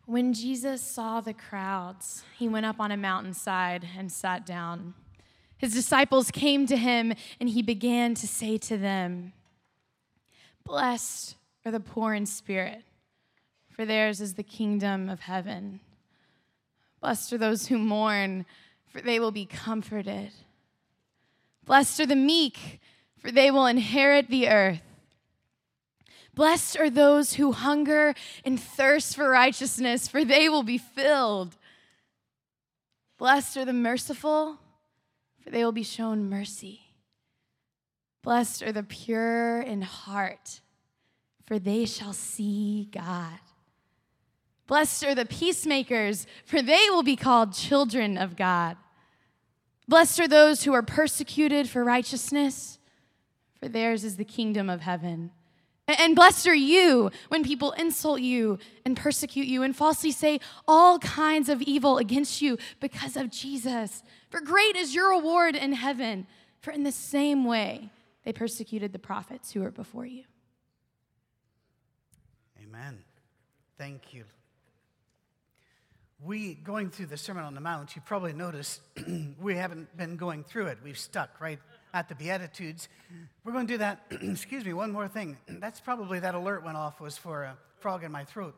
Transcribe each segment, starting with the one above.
When Jesus saw the crowds, he went up on a mountainside and sat down. His disciples came to him, and he began to say to them, "Blessed are the poor in spirit, for theirs is the kingdom of heaven. Blessed are those who mourn, for they will be comforted. Blessed are the meek, for they will inherit the earth. Blessed are those who hunger and thirst for righteousness, for they will be filled. Blessed are the merciful, for they will be shown mercy. Blessed are the pure in heart, for they shall see God. Blessed are the peacemakers, for they will be called children of God. Blessed are those who are persecuted for righteousness, for theirs is the kingdom of heaven. And blessed are you when people insult you and persecute you and falsely say all kinds of evil against you because of Jesus. For great is your reward in heaven, for in the same way they persecuted the prophets who were before you." Amen. Thank you. Going through the Sermon on the Mount, you probably noticed we haven't been going through it. We've stuck right at the Beatitudes. We're going to do that, excuse me, one more thing. That's probably that alert went off was for a frog in my throat.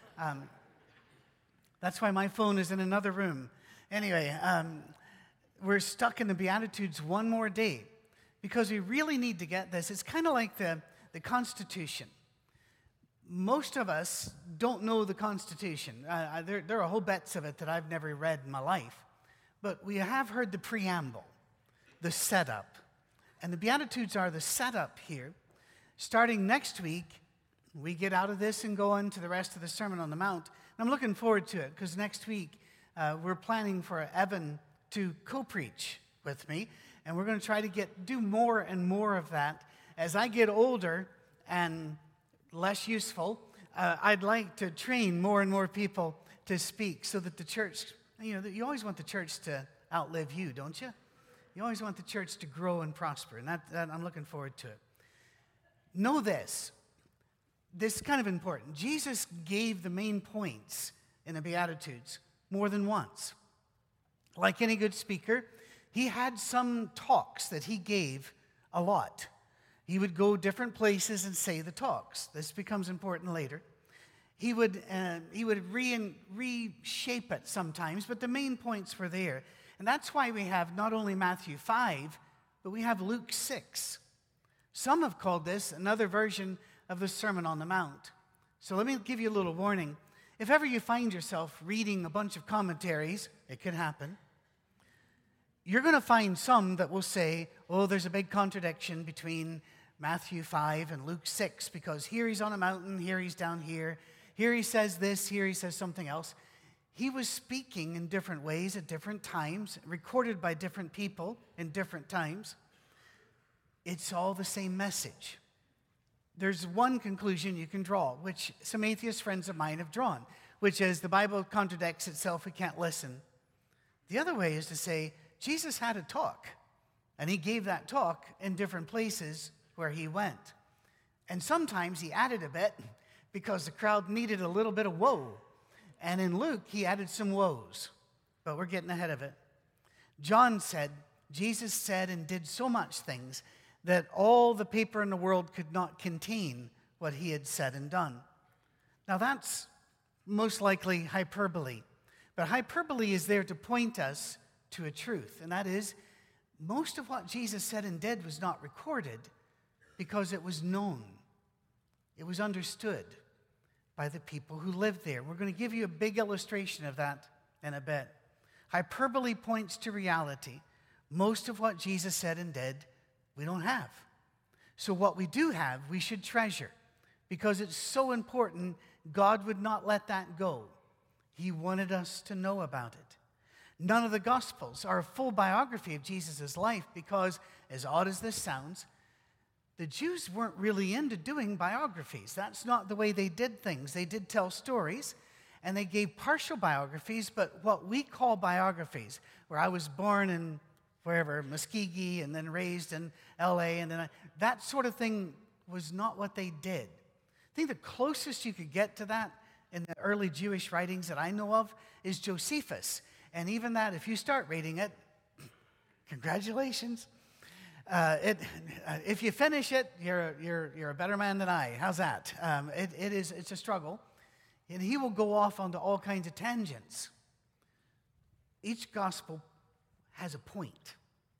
That's why my phone is in another room. Anyway, we're stuck in the Beatitudes one more day because we really need to get this. It's kind of like the Constitution. Most of us don't know the Constitution. There are whole bits of it that I've never read in my life. But we have heard the preamble, the setup. And the Beatitudes are the setup here. Starting next week, we get out of this and go on to the rest of the Sermon on the Mount. And I'm looking forward to it because next week we're planning for Evan to co-preach with me. And we're going to try to do more and more of that. As I get older and less useful, I'd like to train more and more people to speak so that the church, you always want the church to outlive you, don't you? You always want the church to grow and prosper, and that I'm looking forward to it. Know this is kind of important. Jesus gave the main points in the Beatitudes more than once. Like any good speaker, he had some talks that he gave a lot. He would go different places and say the talks. This becomes important later. He would reshape it sometimes, but the main points were there. And that's why we have not only Matthew 5, but we have Luke 6. Some have called this another version of the Sermon on the Mount. So let me give you a little warning. If ever you find yourself reading a bunch of commentaries, it could happen, you're going to find some that will say, oh, there's a big contradiction between Matthew 5 and Luke 6, because here he's on a mountain, here he's down here. Here he says this, here he says something else. He was speaking in different ways at different times, recorded by different people in different times. It's all the same message. There's one conclusion you can draw, which some atheist friends of mine have drawn, which is the Bible contradicts itself, we can't listen. The other way is to say, Jesus had a talk, and he gave that talk in different places where he went. And sometimes he added a bit because the crowd needed a little bit of woe. And in Luke, he added some woes, but we're getting ahead of it. John said, Jesus said and did so much things that all the paper in the world could not contain what he had said and done. Now that's most likely hyperbole, but hyperbole is there to point us to a truth, and that is, most of what Jesus said and did was not recorded because it was known. It was understood by the people who lived there. We're going to give you a big illustration of that in a bit. Hyperbole points to reality. Most of what Jesus said and did, we don't have. So what we do have, we should treasure, because it's so important. God would not let that go. He wanted us to know about it. None of the Gospels are a full biography of Jesus' life because, as odd as this sounds, the Jews weren't really into doing biographies. That's not the way they did things. They did tell stories, and they gave partial biographies, but what we call biographies, where I was born in wherever, Muskogee, and then raised in L.A., and then that sort of thing was not what they did. I think the closest you could get to that in the early Jewish writings that I know of is Josephus. And even that, if you start reading it, congratulations. If you finish it, you're a better man than I. How's that? It's a struggle. And he will go off onto all kinds of tangents. Each gospel has a point.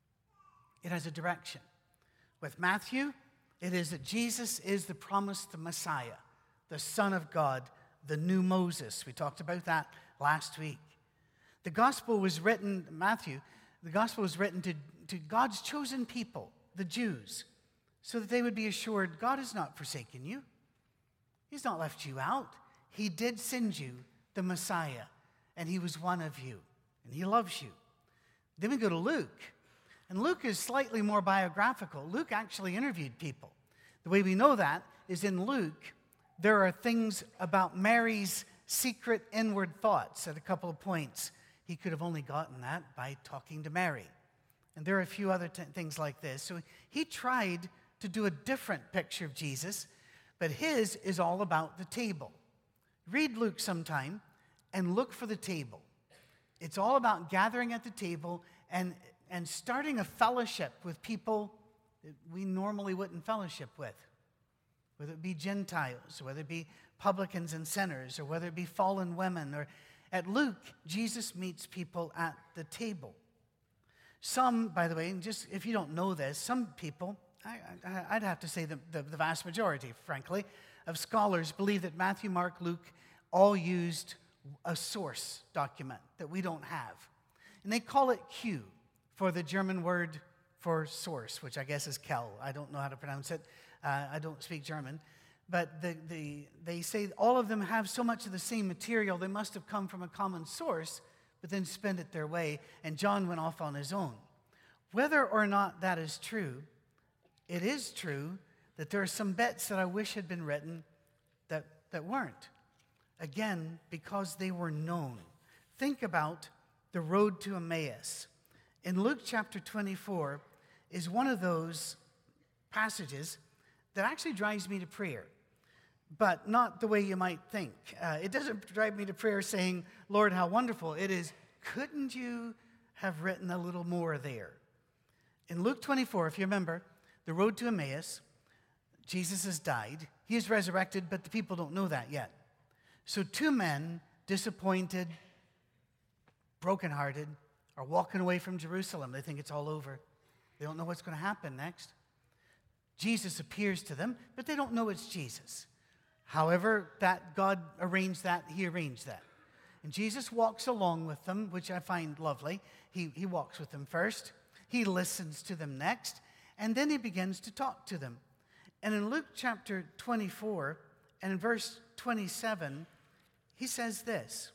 It has a direction. With Matthew, it is that Jesus is the promised Messiah, the Son of God, the new Moses. We talked about that last week. The gospel was written, Matthew, the gospel was written to God's chosen people, the Jews, so that they would be assured God has not forsaken you. He's not left you out. He did send you the Messiah, and he was one of you, and he loves you. Then we go to Luke, and Luke is slightly more biographical. Luke actually interviewed people. The way we know that is in Luke, there are things about Mary's secret inward thoughts at a couple of points. He could have only gotten that by talking to Mary. And there are a few other things like this. So he tried to do a different picture of Jesus, but his is all about the table. Read Luke sometime and look for the table. It's all about gathering at the table and starting a fellowship with people that we normally wouldn't fellowship with, whether it be Gentiles, or whether it be publicans and sinners, or whether it be fallen women. Or at Luke, Jesus meets people at the table. Some, by the way, and just if you don't know this, some people, I'd have to say the vast majority, frankly, of scholars believe that Matthew, Mark, Luke all used a source document that we don't have. And they call it Q for the German word for source, which I guess is Quelle. I don't know how to pronounce it. I don't speak German. But they say all of them have so much of the same material, they must have come from a common source, but then spend it their way. And John went off on his own. Whether or not that is true, it is true that there are some bits that I wish had been written that weren't. Again, because they were known. Think about the road to Emmaus. In Luke chapter 24 is one of those passages that actually drives me to prayer, but not the way you might think. It doesn't drive me to prayer saying, Lord, how wonderful. It is, couldn't you have written a little more there? In Luke 24, if you remember, the road to Emmaus, Jesus has died. He is resurrected, but the people don't know that yet. So two men, disappointed, brokenhearted, are walking away from Jerusalem. They think it's all over. They don't know what's going to happen next. Jesus appears to them, but they don't know it's Jesus. However, that God arranged that, he arranged that. And Jesus walks along with them, which I find lovely. He walks with them first. He listens to them next. And then he begins to talk to them. And in Luke chapter 24 and in verse 27, he says this.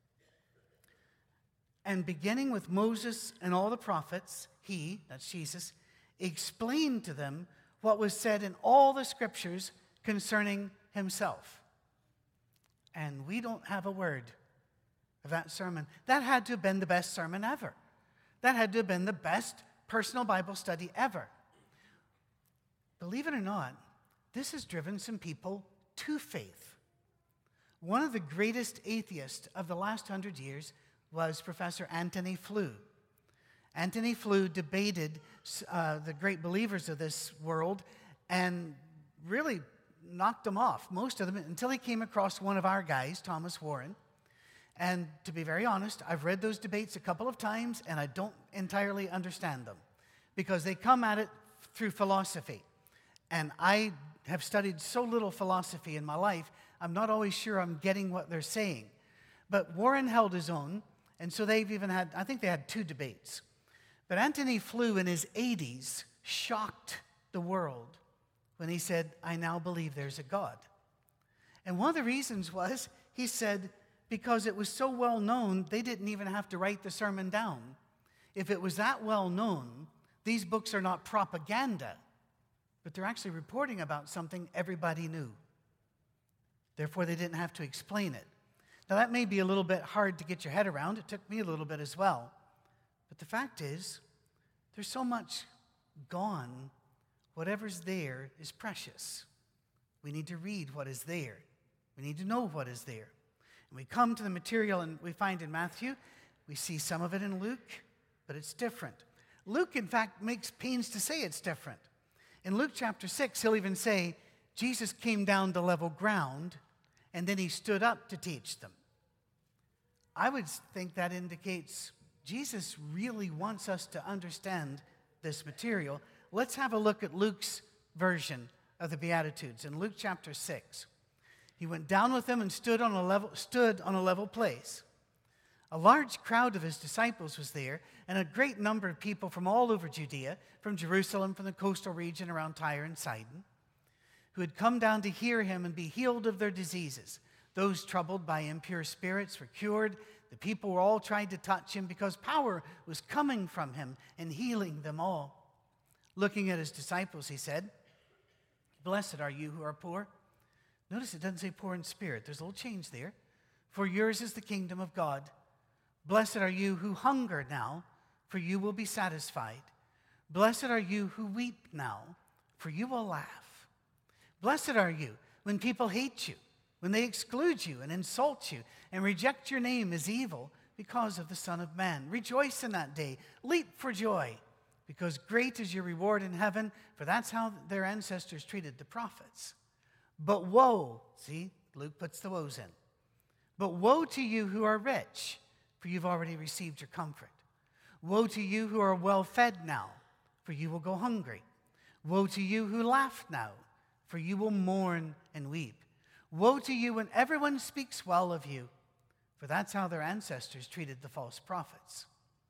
And beginning with Moses and all the prophets, he, that's Jesus, explained to them what was said in all the scriptures concerning himself. And we don't have a word of that sermon. That had to have been the best sermon ever. That had to have been the best personal Bible study ever. Believe it or not, this has driven some people to faith. One of the greatest atheists of the last 100 years was Professor Antony Flew. Antony Flew debated the great believers of this world and really knocked them off, most of them, until he came across one of our guys, Thomas Warren. And to be very honest, I've read those debates a couple of times, and I don't entirely understand them because they come at it through philosophy. And I have studied so little philosophy in my life, I'm not always sure I'm getting what they're saying. But Warren held his own, and so they've even had, I think they had 2 debates. But Antony Flew in his 80s shocked the world when he said, I now believe there's a God. And one of the reasons was, he said, because it was so well known, they didn't even have to write the sermon down. If it was that well known, these books are not propaganda, but they're actually reporting about something everybody knew. Therefore, they didn't have to explain it. Now, that may be a little bit hard to get your head around. It took me a little bit as well. But the fact is, there's so much gone. Whatever's there is precious. We need to read what is there. We need to know what is there. We come to the material and we find in Matthew, we see some of it in Luke, but it's different. Luke, in fact, makes pains to say it's different. In Luke chapter 6, he'll even say, Jesus came down to level ground, and then he stood up to teach them. I would think that indicates Jesus really wants us to understand this material. Let's have a look at Luke's version of the Beatitudes. In Luke chapter 6, he went down with them and stood on a level place. A large crowd of his disciples was there, and a great number of people from all over Judea, from Jerusalem, from the coastal region around Tyre and Sidon, who had come down to hear him and be healed of their diseases. Those troubled by impure spirits were cured. The people were all trying to touch him because power was coming from him and healing them all. Looking at his disciples, he said, "Blessed are you who are poor." Notice it doesn't say poor in spirit. There's a little change there. "For yours is the kingdom of God. Blessed are you who hunger now, for you will be satisfied. Blessed are you who weep now, for you will laugh. Blessed are you when people hate you, when they exclude you and insult you and reject your name as evil because of the Son of Man. Rejoice in that day. Leap for joy, because great is your reward in heaven, for that's how their ancestors treated the prophets. But woe," see, Luke puts the woes in. "But woe to you who are rich, for you've already received your comfort. Woe to you who are well fed now, for you will go hungry. Woe to you who laugh now, for you will mourn and weep. Woe to you when everyone speaks well of you, for that's how their ancestors treated the false prophets."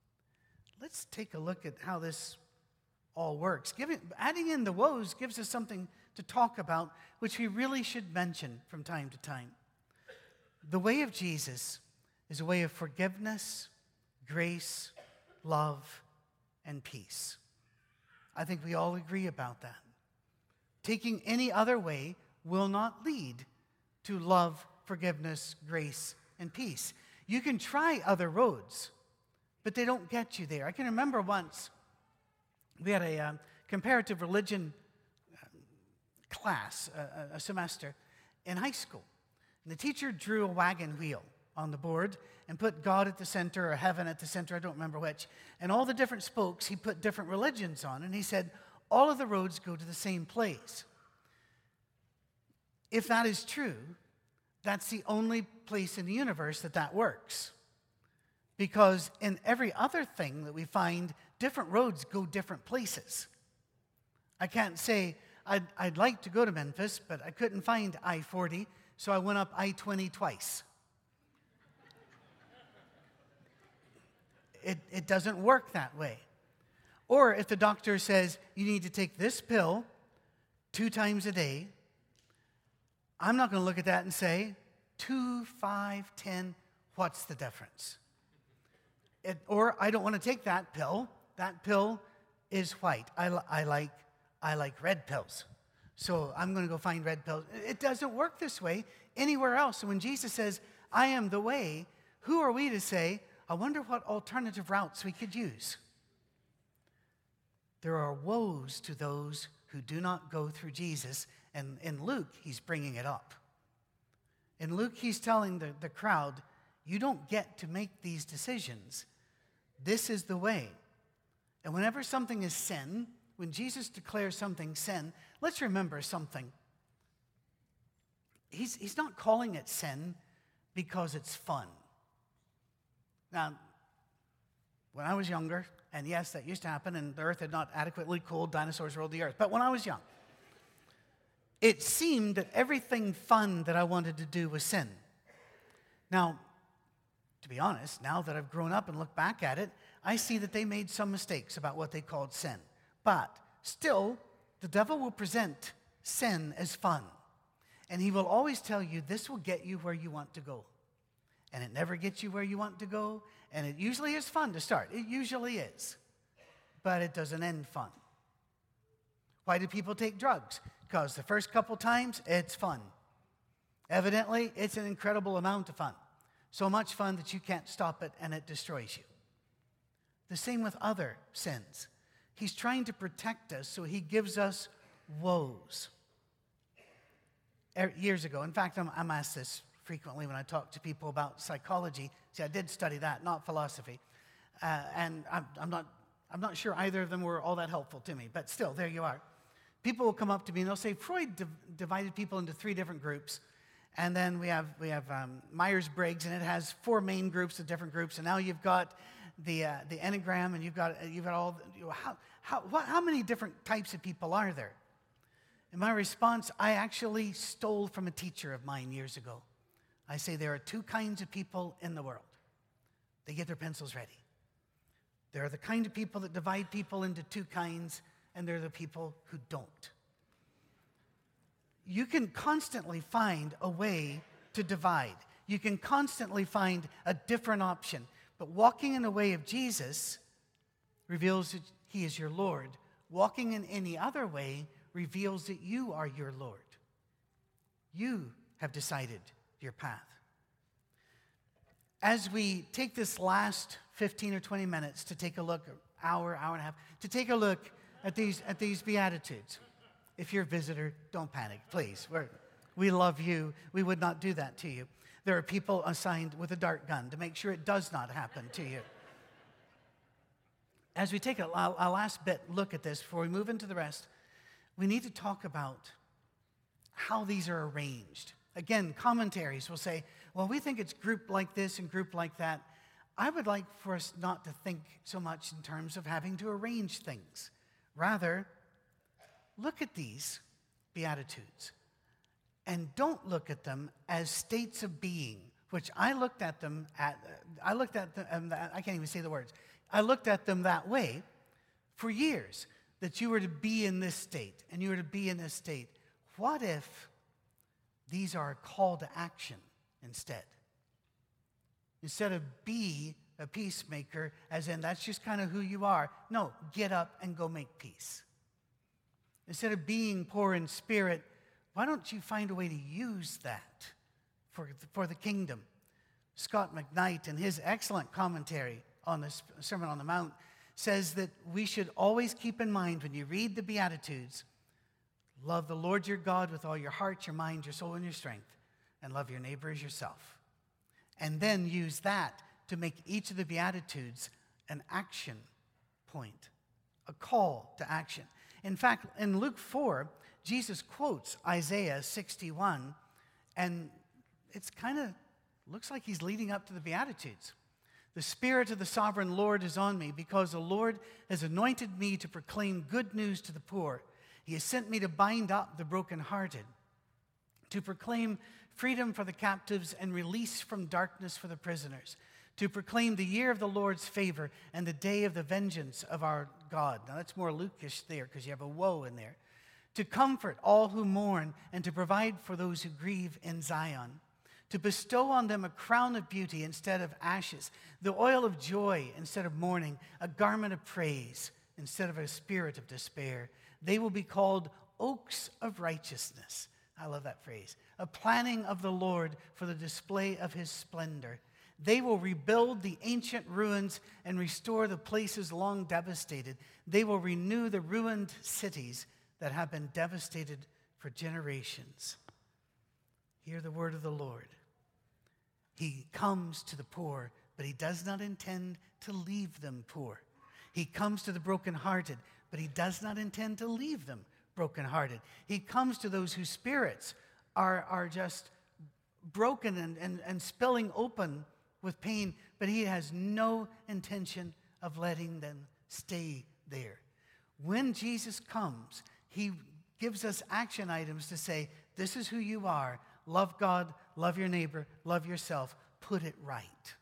Let's take a look at how this all works. Adding in the woes gives us something to talk about, which we really should mention from time to time. The way of Jesus is a way of forgiveness, grace, love, and peace. I think we all agree about that. Taking any other way will not lead to love, forgiveness, grace, and peace. You can try other roads, but they don't get you there. I can remember once we had a comparative religion class, a semester in high school. And the teacher drew a wagon wheel on the board and put God at the center or heaven at the center, I don't remember which. And all the different spokes, he put different religions on. And he said, all of the roads go to the same place. If that is true, that's the only place in the universe that works. Because in every other thing that we find, different roads go different places. I can't say, I'd like to go to Memphis, but I couldn't find I-40, so I went up I-20 twice. It doesn't work that way. Or if the doctor says, you need to take this pill 2 times a day, I'm not going to look at that and say, 2, 5, 10, what's the difference? Or I don't want to take that pill. That pill is white. I like red pills. So I'm going to go find red pills. It doesn't work this way anywhere else. So when Jesus says, I am the way, who are we to say, I wonder what alternative routes we could use? There are woes to those who do not go through Jesus. And in Luke, he's bringing it up. In Luke, he's telling the crowd, you don't get to make these decisions. This is the way. And whenever something is sin, when Jesus declares something sin, let's remember something. He's not calling it sin because it's fun. Now, when I was younger, and yes, that used to happen, and the earth had not adequately cooled, dinosaurs ruled the earth. But when I was young, it seemed that everything fun that I wanted to do was sin. Now, to be honest, now that I've grown up and look back at it, I see that they made some mistakes about what they called sin. But still, the devil will present sin as fun. And he will always tell you, this will get you where you want to go. And it never gets you where you want to go. And it usually is fun to start. It usually is. But it doesn't end fun. Why do people take drugs? Because the first couple times, it's fun. Evidently, it's an incredible amount of fun. So much fun that you can't stop it and it destroys you. The same with other sins. He's trying to protect us, so he gives us woes. Years ago, in fact, I'm asked this frequently when I talk to people about psychology. See, I did study that, not philosophy. And I'm not sure either of them were all that helpful to me, but still, there you are. People will come up to me and they'll say, Freud divided people into 3 different groups. And then we have Myers-Briggs, and it has 4 main groups of different groups. And now you've got the Enneagram, and you've got all. How many different types of people are there? And my response, I actually stole from a teacher of mine years ago. I say there are 2 kinds of people in the world. They get their pencils ready. There are the kind of people that divide people into 2 kinds, and there are the people who don't. You can constantly find a way to divide. You can constantly find a different option. But walking in the way of Jesus reveals that he is your Lord. Walking in any other way reveals that you are your Lord. You have decided your path. As we take this last 15 or 20 minutes to take a look, hour and a half, to take a look at these Beatitudes. If you're a visitor, don't panic, please. We love you. We would not do that to you. There are people assigned with a dart gun to make sure it does not happen to you. As we take a last bit look at this before we move into the rest, we need to talk about how these are arranged. Again, commentaries will say, well, we think it's grouped like this and grouped like that. I would like for us not to think so much in terms of having to arrange things. Rather, look at these Beatitudes and don't look at them as states of being, which I looked at them, I can't even say the words. I looked at them that way for years, that you were to be in this state and you were to be in this state. What if these are a call to action instead? Instead of be a peacemaker, as in that's just kind of who you are. No, get up and go make peace. Instead of being poor in spirit, why don't you find a way to use that for the kingdom? Scott McKnight, in his excellent commentary on the Sermon on the Mount, says that we should always keep in mind when you read the Beatitudes, love the Lord your God with all your heart, your mind, your soul, and your strength, and love your neighbor as yourself. And then use that to make each of the Beatitudes an action point, a call to action. In fact, in Luke 4, Jesus quotes Isaiah 61, and it's kind of looks like he's leading up to the Beatitudes. The Spirit of the Sovereign Lord is on me because the Lord has anointed me to proclaim good news to the poor. He has sent me to bind up the brokenhearted, to proclaim freedom for the captives and release from darkness for the prisoners, to proclaim the year of the Lord's favor and the day of the vengeance of our God. Now that's more Luke-ish there because you have a woe in there. To comfort all who mourn and to provide for those who grieve in Zion. To bestow on them a crown of beauty instead of ashes, the oil of joy instead of mourning, a garment of praise instead of a spirit of despair. They will be called oaks of righteousness. I love that phrase. A planting of the Lord for the display of his splendor. They will rebuild the ancient ruins and restore the places long devastated. They will renew the ruined cities that have been devastated for generations. Hear the word of the Lord. He comes to the poor, but he does not intend to leave them poor. He comes to the brokenhearted, but he does not intend to leave them brokenhearted. He comes to those whose spirits are just broken and spilling open with pain, but he has no intention of letting them stay there. When Jesus comes, he gives us action items to say, this is who you are. Love God, love your neighbor, love yourself. Put it right.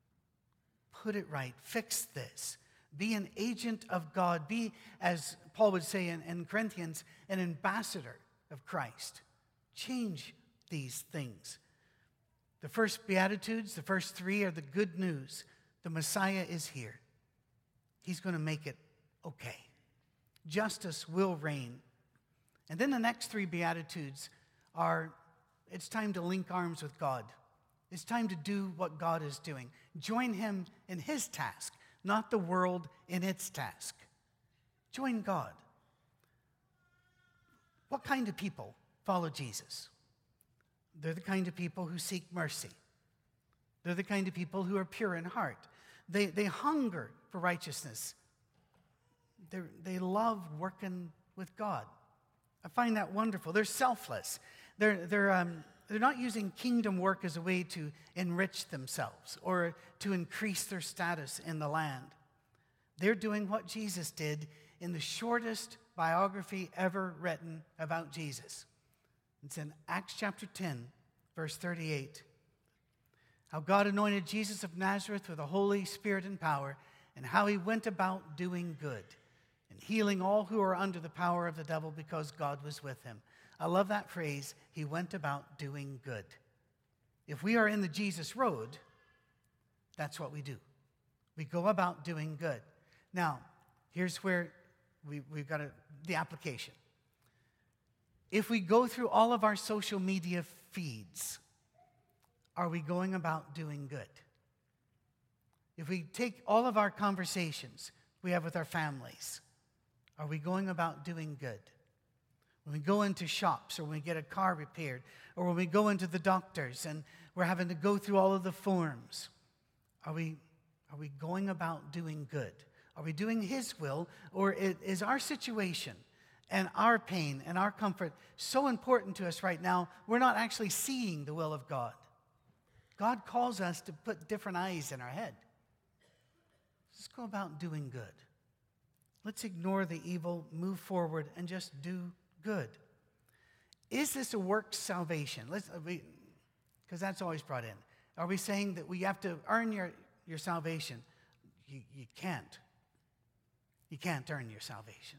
Put it right. Fix this. Be an agent of God. Be, as Paul would say in Corinthians, an ambassador of Christ. Change these things. The first Beatitudes, the first 3 are the good news. The Messiah is here. He's going to make it okay. Justice will reign. And then the next 3 Beatitudes are, it's time to link arms with God. It's time to do what God is doing. Join him in his task, not the world in its task. Join God. What kind of people follow Jesus? They're the kind of people who seek mercy. They're the kind of people who are pure in heart. They hunger for righteousness. They love working with God. I find that wonderful. They're selfless. They're not using kingdom work as a way to enrich themselves or to increase their status in the land. They're doing what Jesus did in the shortest biography ever written about Jesus. It's in Acts chapter 10, verse 38. How God anointed Jesus of Nazareth with the Holy Spirit and power, and how he went about doing good and healing all who are under the power of the devil because God was with him. I love that phrase, he went about doing good. If we are in the Jesus road, that's what we do. We go about doing good. Now, here's where we've got the application. If we go through all of our social media feeds, are we going about doing good? If we take all of our conversations we have with our families, are we going about doing good? When we go into shops or when we get a car repaired or when we go into the doctors and we're having to go through all of the forms, are we going about doing good? Are we doing his will, or is our situation and our pain and our comfort so important to us right now, we're not actually seeing the will of God? God calls us to put different eyes in our head. Let's go about doing good. Let's ignore the evil, move forward, and just do good. Is this a work salvation? Because that's always brought in. Are we saying that we have to earn your salvation? You can't. You can't earn your salvation.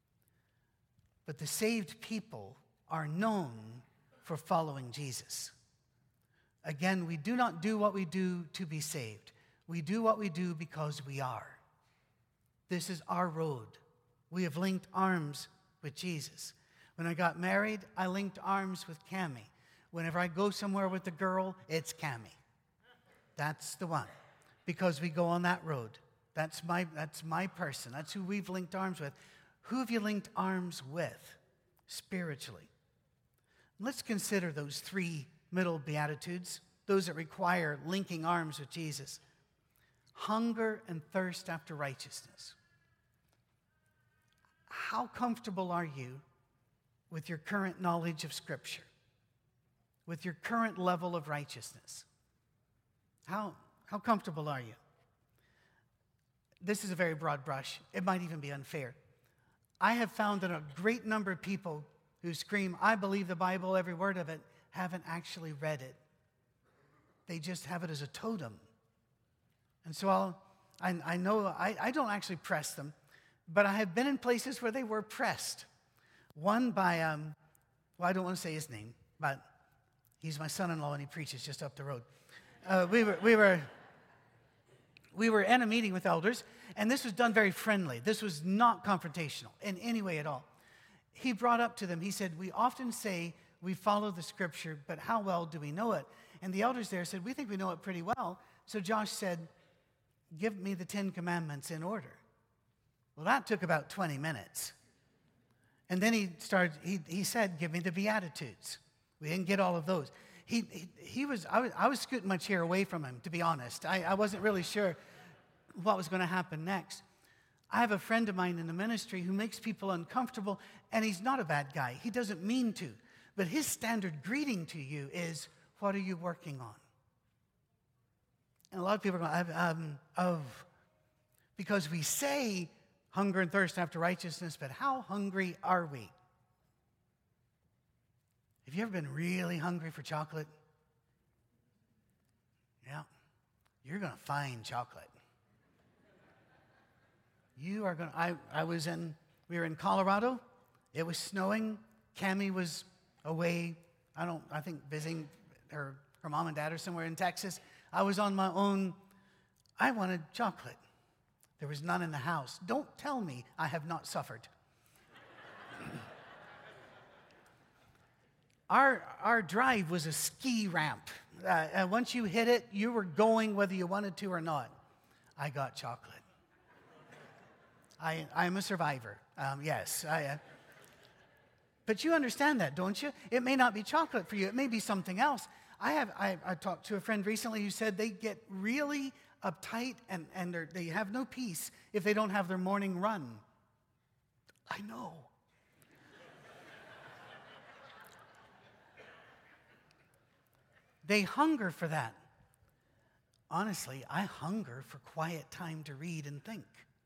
But the saved people are known for following Jesus. Again, we do not do what we do to be saved. We do what we do because we are. This is our road. We have linked arms with Jesus. When I got married, I linked arms with Cammie. Whenever I go somewhere with a girl, it's Cammie. That's the one. Because we go on that road. That's my person. That's who we've linked arms with. Who have you linked arms with spiritually? Let's consider those three middle Beatitudes, those that require linking arms with Jesus. Hunger and thirst after righteousness. How comfortable are you with your current knowledge of Scripture? With your current level of righteousness? How comfortable are you? This is a very broad brush. It might even be unfair. I have found that a great number of people who scream, I believe the Bible, every word of it, haven't actually read it. They just have it as a totem. And so I know I don't actually press them, but I have been in places where they were pressed. One by, I don't want to say his name, but he's my son-in-law and he preaches just up the road. We were in a meeting with elders, and this was done very friendly. This was not confrontational in any way at all. He brought up to them, he said, we often say we follow the Scripture, but how well do we know it? And the elders there said, we think we know it pretty well. So Josh said, give me the 10 Commandments in order. Well, that took about 20 minutes. And then he said, give me the Beatitudes. We didn't get all of those. I was scooting my chair away from him, to be honest. I wasn't really sure what was going to happen next. I have a friend of mine in the ministry who makes people uncomfortable, and he's not a bad guy. He doesn't mean to. But his standard greeting to you is, what are you working on? And a lot of people are going, because we say hunger and thirst after righteousness, but how hungry are we? Have you ever been really hungry for chocolate? Yeah, you're going to find chocolate. You are going to, we were in Colorado. It was snowing. Cammie was away, I think visiting her mom and dad or somewhere in Texas. I was on my own. I wanted chocolate. There was none in the house. Don't tell me I have not suffered. Our drive was a ski ramp. Once you hit it, you were going whether you wanted to or not. I got chocolate. I'm a survivor. Yes. But you understand that, don't you? It may not be chocolate for you. It may be something else. I talked to a friend recently who said they get really uptight and they have no peace if they don't have their morning run. I know. They hunger for that. Honestly, I hunger for quiet time to read and think.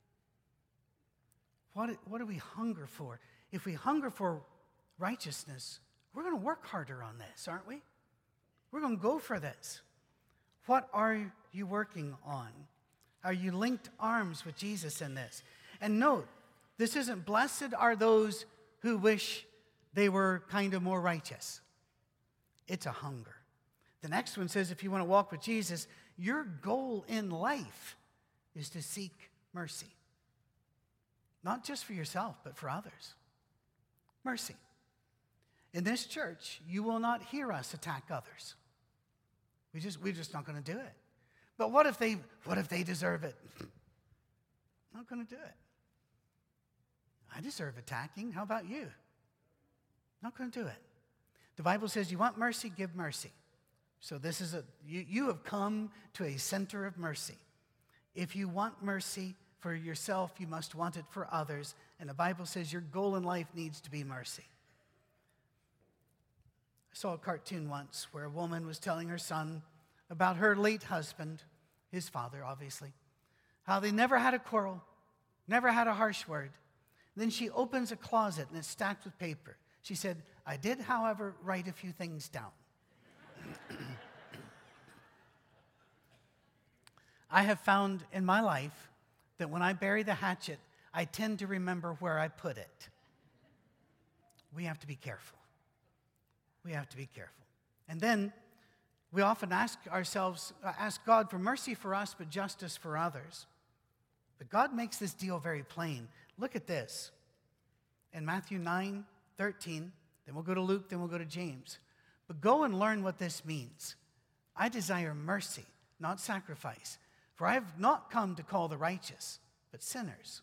What do we hunger for? If we hunger for righteousness, we're going to work harder on this, aren't we? We're going to go for this. What are you working on? Are you linked arms with Jesus in this? And note, this isn't blessed are those who wish they were kind of more righteous. It's a hunger. The next one says if you want to walk with Jesus, your goal in life is to seek mercy. Not just for yourself, but for others. Mercy. In this church, you will not hear us attack others. We're just not going to do it. But what if they deserve it? I'm not going to do it. I deserve attacking. How about you? Not going to do it. The Bible says you want mercy, give mercy. So this is you have come to a center of mercy. If you want mercy for yourself, you must want it for others. And the Bible says your goal in life needs to be mercy. I saw a cartoon once where a woman was telling her son about her late husband, his father, obviously, how they never had a quarrel, never had a harsh word. Then she opens a closet and it's stacked with paper. She said, I did, however, write a few things down. I have found in my life that when I bury the hatchet, I tend to remember where I put it. We have to be careful. We have to be careful. And then we often ask God for mercy for us, but justice for others. But God makes this deal very plain. Look at this. In Matthew 9:13, then we'll go to Luke, then we'll go to James. But go and learn what this means. I desire mercy, not sacrifice. For I have not come to call the righteous, but sinners.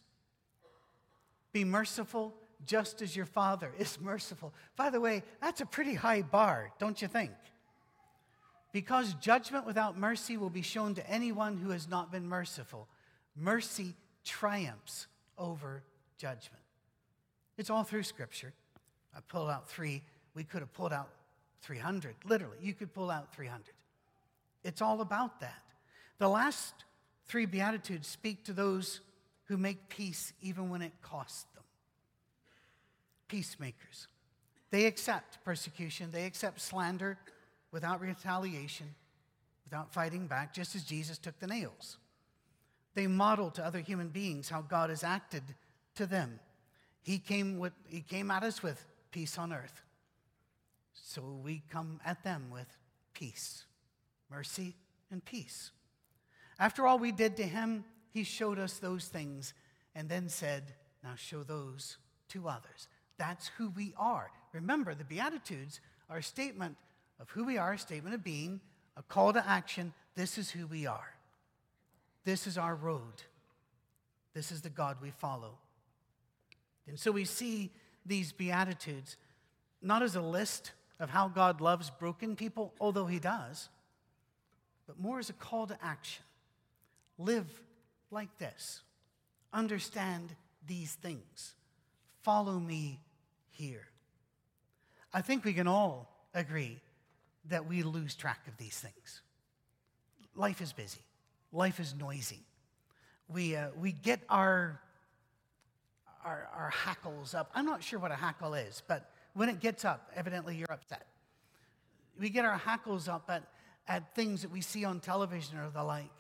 Be merciful just as your Father is merciful. By the way, that's a pretty high bar, don't you think? Because judgment without mercy will be shown to anyone who has not been merciful. Mercy triumphs over judgment. It's all through Scripture. I pulled out 3. We could have pulled out 300. Literally, you could pull out 300. It's all about that. The last 3 Beatitudes speak to those who make peace even when it costs them. Peacemakers. They accept persecution. They accept slander without retaliation, without fighting back, just as Jesus took the nails. They model to other human beings how God has acted to them. He came at us with peace on earth. So we come at them with peace, mercy, and peace. After all we did to him, he showed us those things and then said, now show those to others. That's who we are. Remember, the Beatitudes are a statement of who we are, a statement of being, a call to action. This is who we are. This is our road. This is the God we follow. And so we see these Beatitudes not as a list of how God loves broken people, although he does, but more as a call to action. Live like this. Understand these things. Follow me here. I think we can all agree that we lose track of these things. Life is busy. Life is noisy. We get our hackles up. I'm not sure what a hackle is, but when it gets up, evidently you're upset. We get our hackles up at things that we see on television or the like.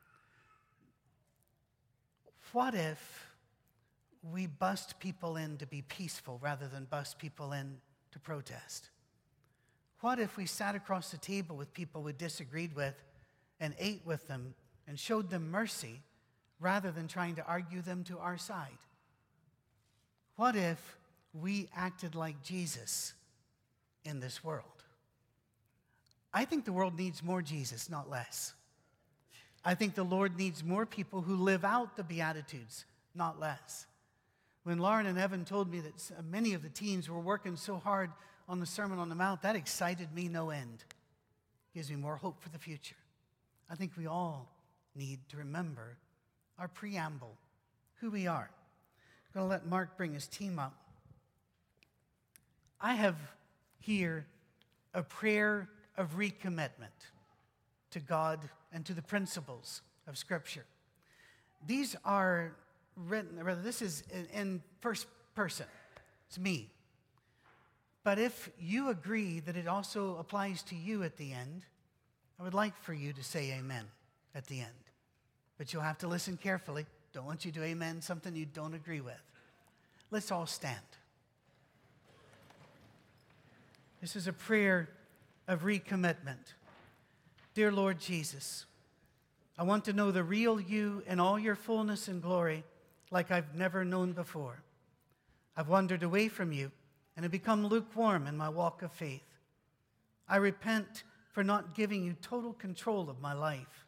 What if we bust people in to be peaceful rather than bust people in to protest? What if we sat across the table with people we disagreed with and ate with them and showed them mercy rather than trying to argue them to our side? What if we acted like Jesus in this world? I think the world needs more Jesus, not less. I think the Lord needs more people who live out the Beatitudes, not less. When Lauren and Evan told me that many of the teens were working so hard on the Sermon on the Mount, that excited me no end. Gives me more hope for the future. I think we all need to remember our preamble, who we are. I'm going to let Mark bring his team up. I have here a prayer of recommitment to God and to the principles of Scripture. These are written, or rather, this is in first person. It's me. But if you agree that it also applies to you at the end, I would like for you to say amen at the end. But you'll have to listen carefully. Don't want you to amen something you don't agree with. Let's all stand. This is a prayer of recommitment. Dear Lord Jesus, I want to know the real you in all your fullness and glory like I've never known before. I've wandered away from you and have become lukewarm in my walk of faith. I repent for not giving you total control of my life.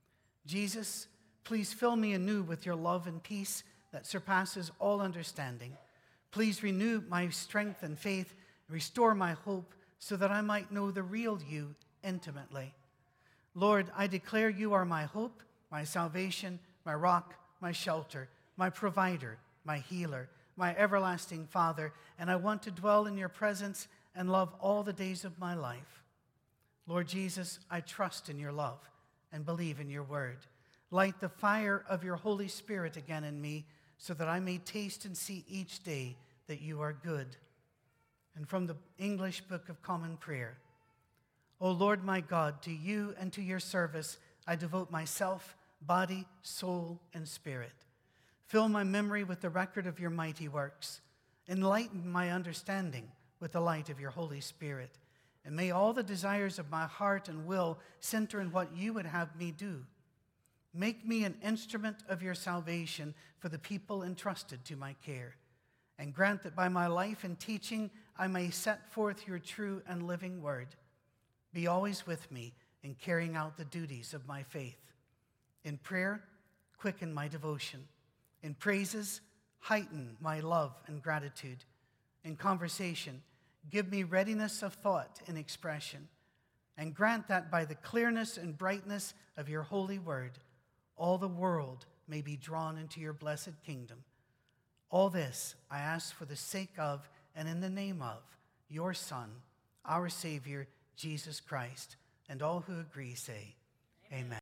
Jesus, please fill me anew with your love and peace that surpasses all understanding. Please renew my strength and faith, restore my hope so that I might know the real you intimately. Lord, I declare you are my hope, my salvation, my rock, my shelter, my provider, my healer, my everlasting Father, and I want to dwell in your presence and love all the days of my life. Lord Jesus, I trust in your love and believe in your word. Light the fire of your Holy Spirit again in me so that I may taste and see each day that you are good. And from the English Book of Common Prayer, O Lord my God, to you and to your service I devote myself, body, soul, and spirit. Fill my memory with the record of your mighty works. Enlighten my understanding with the light of your Holy Spirit. And may all the desires of my heart and will center in what you would have me do. Make me an instrument of your salvation for the people entrusted to my care. And grant that by my life and teaching I may set forth your true and living word. Be always with me in carrying out the duties of my faith. In prayer, quicken my devotion. In praises, heighten my love and gratitude. In conversation, give me readiness of thought and expression. And grant that by the clearness and brightness of your holy word, all the world may be drawn into your blessed kingdom. All this I ask for the sake of and in the name of your Son, our Savior, Jesus Christ. And all who agree say, Amen.